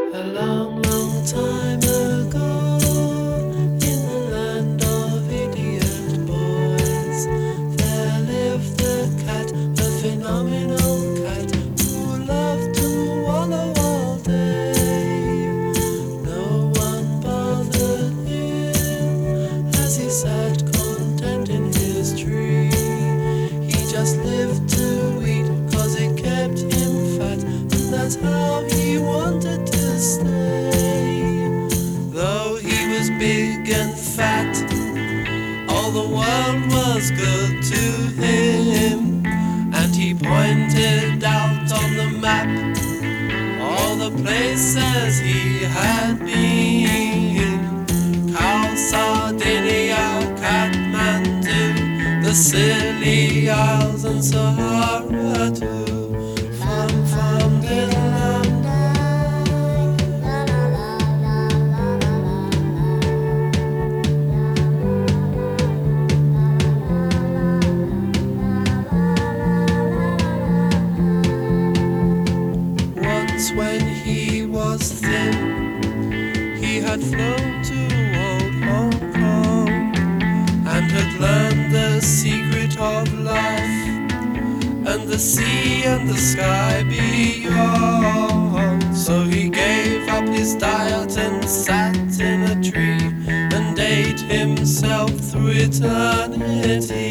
A long, long time ago, in the land of idiot boys, there lived a cat, a phenomenal cat, who loved to wallow all day. No one bothered him as he sat content in his tree. He just lived to eat, 'cause it kept him fat, and that's how he wanted to stay. Though he was big and fat, all the world was good to him, and he pointed out on the map all the places he had been: Cow, Sardinia, Kathmandu, the Scilly Isles and Sahara too. Fum fum diddle-dum. When he was thin, he had flown to old Hong Kong and had learned the secret of life and the sea and the sky beyond. So he gave up his diet and sat in a tree and ate himself through eternity.